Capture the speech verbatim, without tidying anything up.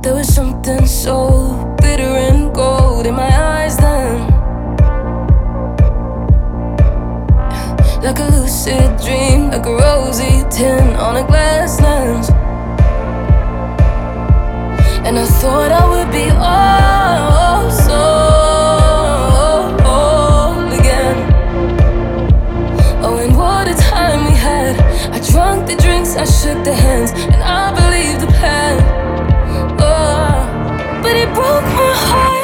There was something so bitter and gold in my eyes then, like a lucid dream, like a rosy tin on a glass lens. And I thought I would be oh so whole again. Oh, and what a time we had. I drank the drinks, I shook the hands, and I believed the plan. Oh, but it broke my heart.